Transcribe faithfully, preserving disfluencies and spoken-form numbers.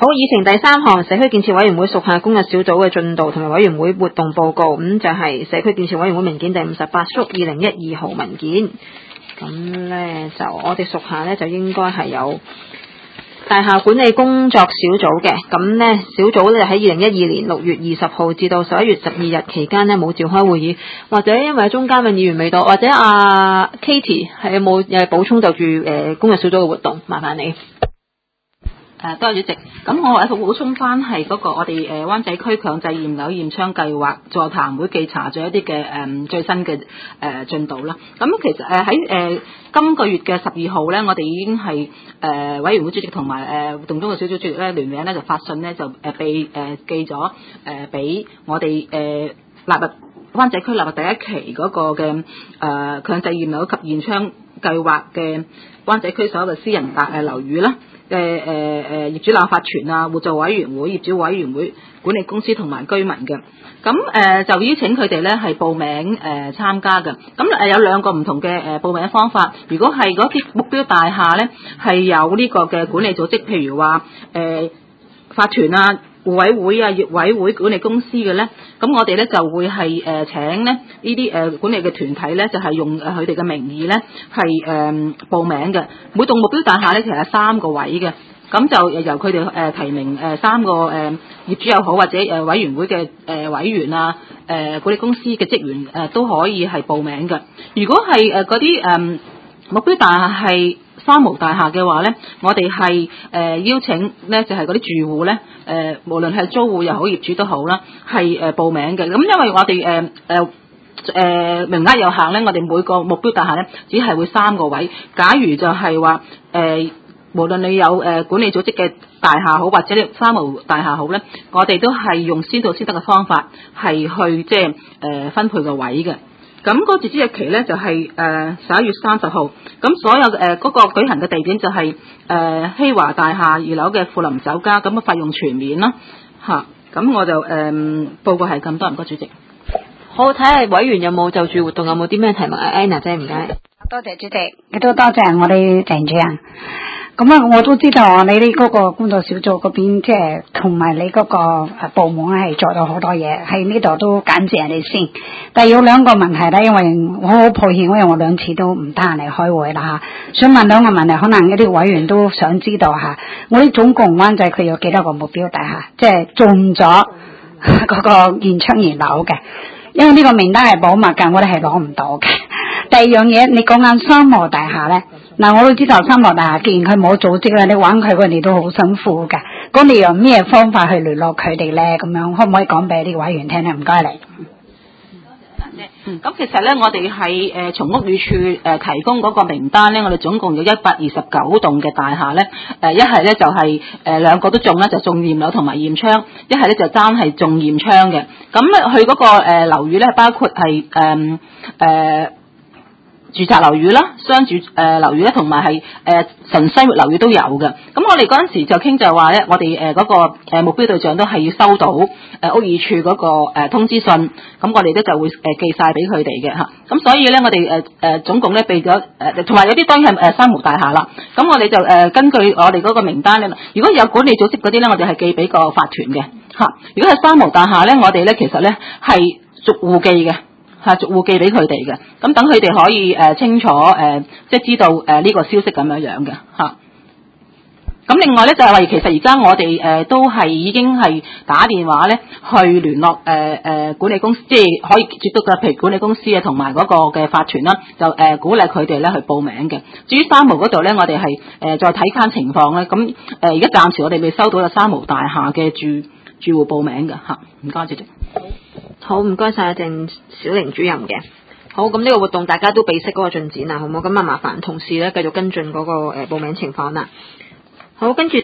好，議程第三項，社區建設委員會屬下公約小組嘅進度同埋委員會活動報告，咁就係社區建設委員會文件第五十八縮二零一二號文件。咁咧就我哋屬下咧就應該係有大廈管理工作小組嘅，咁咧小組咧喺二零一二年六月二十號至到十一月十二日期間呢冇召開會議，或者因為中間嘅議員未到，或者阿 Katie 係有冇又係補充就住誒工作小組嘅活動，麻煩你。 誒，多謝主席。咁我喺度補充翻係嗰個我哋誒灣仔區強制驗樓驗窗計劃座談會記查咗一啲嘅誒最新嘅誒進度啦。咁其實誒喺誒今個月嘅十二號咧，我哋已經係誒、呃、委員會主席同埋誒活動中嘅小組主席咧聯名咧就發信咧就誒被誒寄咗誒俾我哋誒納入灣仔區納入第一期嗰個嘅誒、呃、強制驗樓及驗窗計劃嘅灣仔區所有嘅私人大誒樓宇啦。嘅誒誒業主立案法團啊、互助委員會、業主委員會、管理公司同埋居民嘅，咁誒、呃、就邀請佢哋咧係報名誒、呃、參加嘅。咁誒、呃、有兩個唔同嘅誒、呃、報名方法。如果係嗰啲目標大廈咧係有呢個嘅管理組織，譬如話誒、呃、法團啊、互委會啊、業委會、管理公司嘅咧，咁我哋咧就會係誒、呃、請咧呢啲誒管理嘅團體咧，就係、是、用誒佢哋嘅名義咧係誒報名嘅。每棟目標大廈咧其實係三個位嘅，咁就由佢哋誒提名誒三個誒、呃、業主又好，或者誒委員會嘅誒、呃、委員啊、誒、呃、管理公司嘅職員誒、呃、都可以係報名嘅。如果係誒嗰啲誒目標大廈係三無大廈嘅話咧，我哋係誒邀請咧就係嗰啲住戶咧誒，無論係租戶又好業主都好啦，係誒、呃、報名嘅。咁因為我哋誒誒誒名額有限咧，我哋每個目標大廈咧只係會三個位。假如就係話誒，無論你有誒、呃、管理組織嘅大廈好，或者你三無大廈好咧，我哋都係用先到先得嘅方法係去即係誒分配個位嘅。咁嗰個截止日期咧就係誒十一月三十號，咁所有誒嗰、呃那個舉行嘅地點就係、是、誒、呃、希華大廈二樓嘅富林酒家，咁嘅費用全免啦嚇。咁、啊、我就誒、呃、報告係咁多，唔該主席。 好，睇下委員有冇就住活動有冇啲咩題目啊 ？Anna 姐唔該。 多謝主席，亦都多謝我哋鄭主任。咁啊，我都知道你哋嗰個工作小組嗰邊，即係同埋你嗰個誒部門係做咗好多嘢，喺呢度都感謝你先。但係有兩個問題咧，因為我好抱歉，因為我兩次都唔得閒嚟開會啦嚇。想問兩個問題，可能一啲委員都想知道嚇。我哋總共灣仔區有幾多個目標大廈，即係中咗嗰個驗窗驗樓嘅？因為呢個名單係保密㗎，我哋係攞唔到嘅。第二樣嘢，你講緊三無大廈咧，嗱我都知道三無大廈，既然佢冇組織啦，你揾佢佢哋都好辛苦嘅。咁你用咩方法去聯絡佢哋咧？咁樣可唔可以講俾啲委員聽咧？唔該你。 嗯，咁其實咧，我哋係誒從屋宇署誒、呃、提供嗰個名單咧，我哋總共有一百二十九棟嘅大廈咧，誒一係咧就係誒兩個都中啦，就中驗樓同埋驗窗；一係咧就單係中驗窗嘅。咁咧佢嗰個誒樓宇咧，包括係誒誒。呃呃住宅樓宇啦、商住誒樓宇咧，同埋係誒純生活樓宇都有嘅。咁我哋嗰陣時就傾就話咧，我哋誒嗰個誒目標對象都係要收到誒屋宇署嗰個誒通知信，咁我哋咧就會誒寄晒俾佢哋嘅嚇。咁所以咧，我哋誒誒總共咧備咗誒，同埋有啲當然係誒三無大廈啦。咁我哋就誒根據我哋嗰個名單咧，如果有管理組織嗰啲咧，我哋係寄俾個法團嘅嚇。如果係三無大廈咧，我哋咧其實咧係逐戶寄嘅。嚇，逐戶寄俾佢哋嘅，咁等佢哋可以誒、呃、清楚誒、呃，即係知道誒呢、呃這個消息咁樣樣嘅嚇。咁、啊、另外咧就係、是、話，其實而家我哋誒、呃、都係已經係打電話咧去聯絡誒誒、呃呃、管理公司，即係可以接觸嘅，譬如管理公司啊，同埋嗰個嘅法團啦，就誒、呃、鼓勵佢哋咧去報名嘅。至於三無嗰度咧，我哋係誒再睇翻情況咧。咁誒而家暫時我哋未收到有三無大廈嘅住住戶報名嘅嚇。唔該，主席。 好，唔該晒鄭小玲主任嘅。好，咁呢個活動大家都備悉嗰個進展啦，好唔好？咁啊麻煩同事咧繼續跟進嗰個誒報名情況啦。好，跟住。